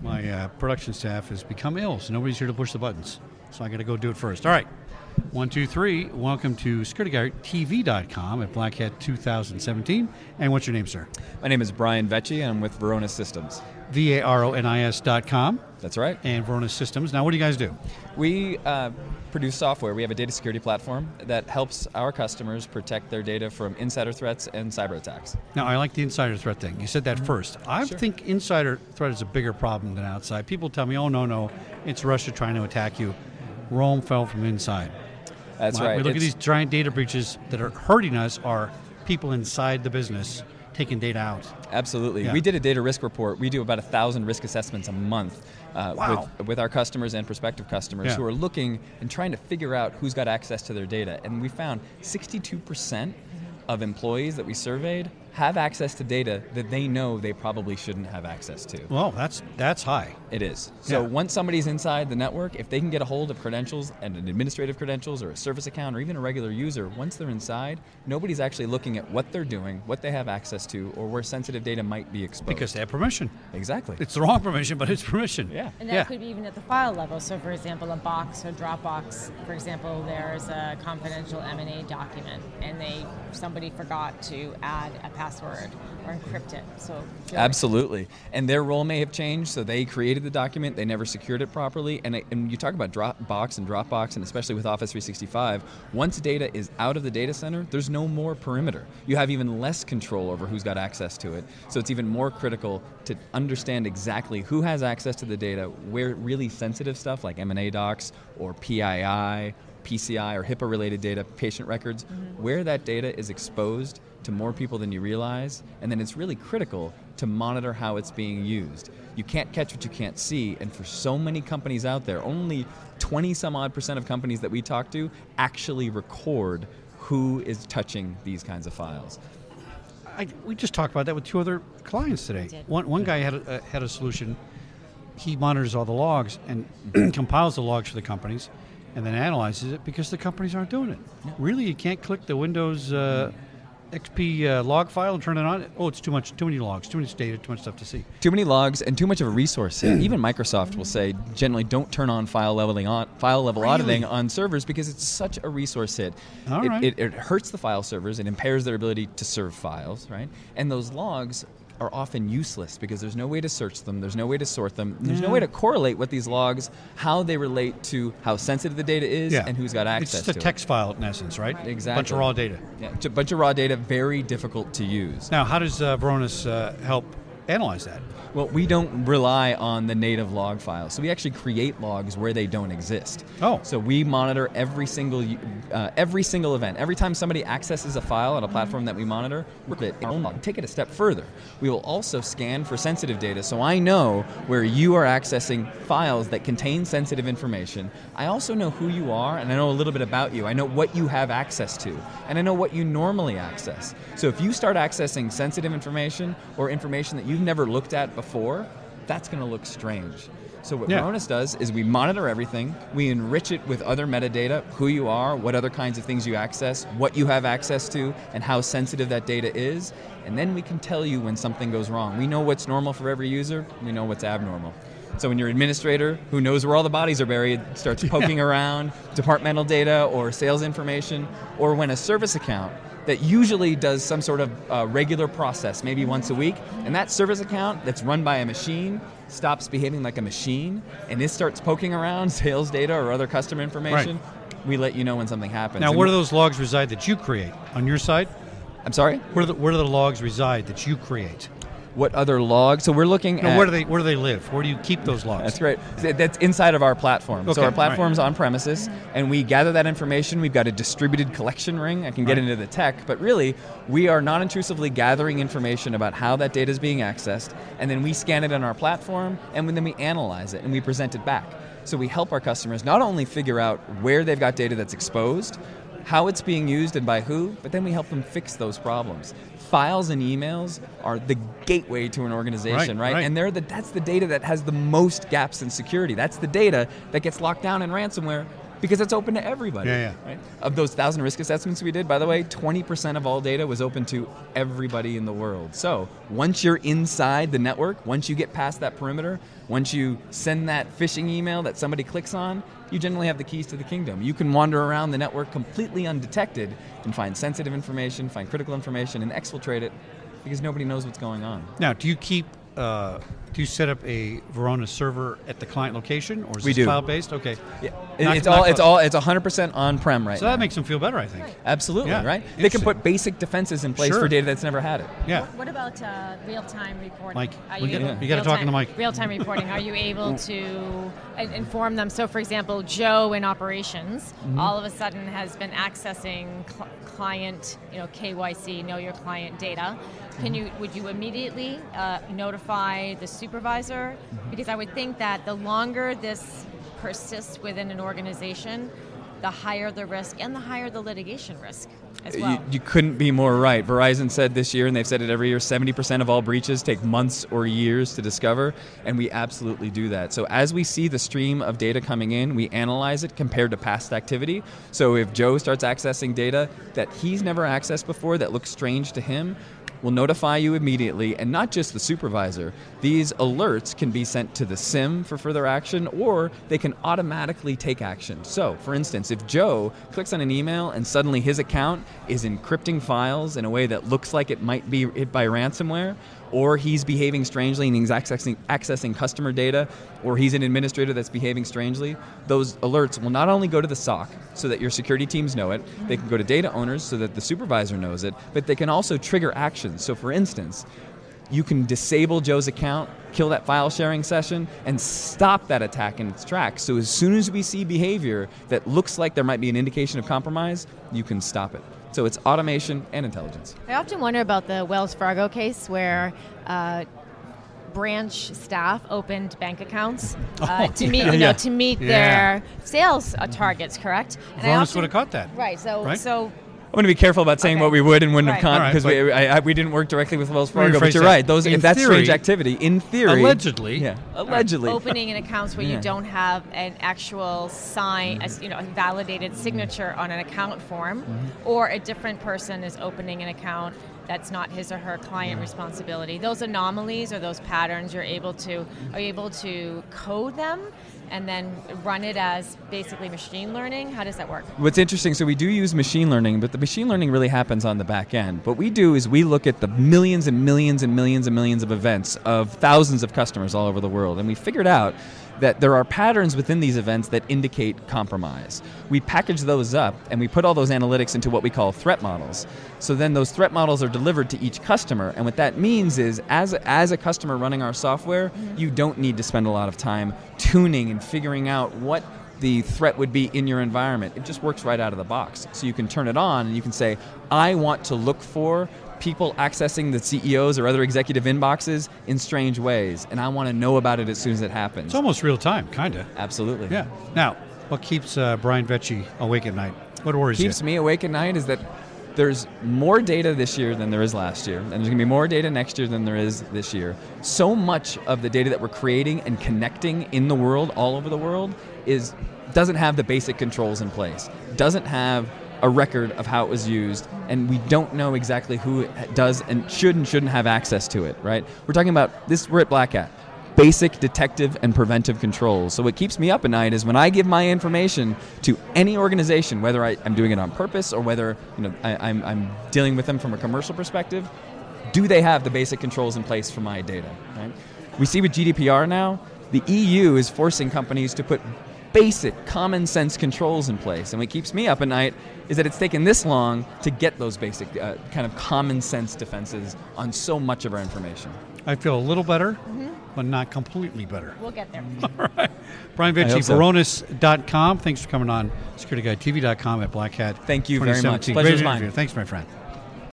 My production staff has become ill, so nobody's here to push the buttons. So I got to go do it first. All right. 1, 2, 3. Welcome to SecurityGuardTV.com at Black Hat 2017. And what's your name, sir? My name is Brian Vecchi, and I'm with Varonis Systems. VARONIS.com. That's right. And Varonis Systems. Now, what do you guys do? We produce software. We have a data security platform that helps our customers protect their data from insider threats and cyber attacks. Now, I like the insider threat thing. You said that first. I think insider threat is a bigger problem than outside. People tell me, oh, no, it's Russia trying to attack you. Rome fell from inside. That's right. We look at these giant data breaches that are hurting us are people inside the business taking data out. Absolutely. Yeah. We did a data risk report. We do about 1,000 risk assessments a month with our customers and prospective customers who are looking and trying to figure out who's got access to their data. And we found 62% of employees that we surveyed have access to data that they know they probably shouldn't have access to. Well, that's high. It is. So once somebody's inside the network, if they can get a hold of credentials and an administrative credentials or a service account or even a regular user, once they're inside, nobody's actually looking at what they're doing, what they have access to, or where sensitive data might be exposed. Because they have permission. Exactly. It's the wrong permission, but it's permission. Yeah. And that could be even at the file level. So, for example, a Box or Dropbox, for example, there's a confidential M&A document, and somebody forgot to add a password or encrypt it. So absolutely. And their role may have changed, so they created the document, they never secured it properly. And you talk about Dropbox and Dropbox, and especially with Office 365, once data is out of the data center, there's no more perimeter. You have even less control over who's got access to it. So it's even more critical to understand exactly who has access to the data, where really sensitive stuff like M&A docs or PII, PCI or HIPAA-related data, patient records, where that data is exposed to more people than you realize, and then it's really critical to monitor how it's being used. You can't catch what you can't see, and for so many companies out there, only 20-some-odd% of companies that we talk to actually record who is touching these kinds of files. We just talked about that with 2 other clients today. One guy had a solution. He monitors all the logs and compiles the logs for the companies, and then analyzes it because the companies aren't doing it. Yeah. Really, you can't click the Windows XP log file and turn it on. Oh, it's too many logs, too much data, too much stuff to see. Too many logs and too much of a resource hit. Even Microsoft will say generally don't turn on file level auditing on servers because it's such a resource hit. It hurts the file servers, it impairs their ability to serve files, right? And those logs are often useless because there's no way to search them, there's no way to sort them, there's no way to correlate with these logs, how they relate to how sensitive the data is and who's got access to it. It's just a text file in essence, right? Exactly. Bunch of raw data. Yeah, a bunch of raw data, very difficult to use. Now, how does Varonis help analyze that? Well, we don't rely on the native log files. So we actually create logs where they don't exist. Oh. So we monitor every single event. Every time somebody accesses a file on a platform that we monitor, we'll take it a step further. We will also scan for sensitive data. So I know where you are accessing files that contain sensitive information. I also know who you are, and I know a little bit about you. I know what you have access to, and I know what you normally access. So if you start accessing sensitive information or information that you've never looked at before, that's going to look strange. So what Varonis does is we monitor everything, we enrich it with other metadata, who you are, what other kinds of things you access, what you have access to, and how sensitive that data is, and then we can tell you when something goes wrong. We know what's normal for every user, we know what's abnormal. So when your administrator, who knows where all the bodies are buried, starts poking around departmental data or sales information, or when a service account that usually does some sort of regular process, maybe once a week, and that service account that's run by a machine stops behaving like a machine, and it starts poking around sales data or other customer information, we let you know when something happens. Now, where do those logs reside that you create? On your side? I'm sorry? Where do the logs reside that you create? What other logs? So we're looking at... Where do they live? Where do you keep those logs? That's right. That's inside of our platform. So our platform's on premises, and we gather that information. We've got a distributed collection ring. I can get into the tech, but really, we are non-intrusively gathering information about how that data is being accessed, and then we scan it on our platform, and then we analyze it, and we present it back. So we help our customers not only figure out where they've got data that's exposed, how it's being used and by who, but then we help them fix those problems. Files and emails are the gateway to an organization, right? And that's the data that has the most gaps in security. That's the data that gets locked down in ransomware because it's open to everybody. Yeah. Right? Of those 1,000 risk assessments we did, by the way, 20% of all data was open to everybody in the world. So once you're inside the network, once you get past that perimeter, once you send that phishing email that somebody clicks on, you generally have the keys to the kingdom. You can wander around the network completely undetected and find sensitive information, find critical information, and exfiltrate it because nobody knows what's going on. Now, do you set up a Varonis server at the client location, or is We this do. cloud-based? Okay. Yeah. Not- It's not cloud. it's 100% on-prem right So now. that makes them feel better, I think. Absolutely, Yeah. right? They can Interesting. put basic defenses in place Sure. for data that's never had it. Yeah. What about real-time reporting? Mike, Are you gotta real-time- talk in the mic. Real-time reporting. Are you able to inform them? So, for example, Joe in operations all of a sudden has been accessing client, KYC, know your client data. Would you immediately notify the supervisor? Because I would think that the longer this persists within an organization, the higher the risk and the higher the litigation risk as well. You couldn't be more right. Verizon said this year, and they've said it every year, 70% of all breaches take months or years to discover, and we absolutely do that. So as we see the stream of data coming in, we analyze it compared to past activity. So if Joe starts accessing data that he's never accessed before that looks strange to him, we'll notify you immediately, and not just the supervisor. These alerts can be sent to the SIM for further action, or they can automatically take action. So, for instance, if Joe clicks on an email and suddenly his account is encrypting files in a way that looks like it might be hit by ransomware, or he's behaving strangely and he's accessing customer data, or he's an administrator that's behaving strangely, those alerts will not only go to the SOC so that your security teams know it, they can go to data owners so that the supervisor knows it, but they can also trigger actions. So for instance, you can disable Joe's account, kill that file sharing session, and stop that attack in its tracks. So as soon as we see behavior that looks like there might be an indication of compromise, you can stop it. So it's automation and intelligence. I often wonder about the Wells Fargo case where branch staff opened bank accounts to meet their sales targets. Correct? And Varonis would have caught that. Right. So I'm going to be careful about saying what we would and wouldn't have caught Right, because we didn't work directly with Wells Fargo. But you're that. right. In If that's theory, strange activity, in theory, allegedly, allegedly, opening in accounts where Yeah. you don't have an actual sign, a validated signature on an account form, or a different person is opening an account that's not his or her client responsibility. Those anomalies or those patterns, are you able to code them and then run it as basically machine learning? How does that work? What's interesting, so we do use machine learning, but the machine learning really happens on the back end. What we do is we look at the millions and millions and millions and millions of events of thousands of customers all over the world, and we figured out that there are patterns within these events that indicate compromise. We package those up and we put all those analytics into what we call threat models. So then those threat models are delivered to each customer, and what that means is as a customer running our software, you don't need to spend a lot of time tuning and figuring out what the threat would be in your environment. It just works right out of the box. So you can turn it on and you can say, I want to look for people accessing the CEOs or other executive inboxes in strange ways, and I want to know about it as soon as it happens. It's almost real time, kind of. Absolutely. Yeah. Now, what keeps Brian Vecchi awake at night? What worries you? Keeps me awake at night is that there's more data this year than there is last year, and there's going to be more data next year than there is this year. So much of the data that we're creating and connecting in the world, all over the world, doesn't have the basic controls in place, doesn't have a record of how it was used, and we don't know exactly who does and shouldn't have access to it, right? We're talking about this, we're at Black Hat. Basic detective and preventive controls. So what keeps me up at night is when I give my information to any organization, whether I'm doing it on purpose or whether I'm dealing with them from a commercial perspective, do they have the basic controls in place for my data? Right? We see with GDPR now, the EU is forcing companies to put basic common sense controls in place. And what keeps me up at night is that it's taken this long to get those basic kind of common sense defenses on so much of our information. I feel a little better, but not completely better. We'll get there. All right. Brian Vecchi, Varonis.com. Thanks for coming on. SecurityGuideTV.com at Black Hat. Thank you very much. 2017. Pleasure's Great mine. interview. Thanks, my friend.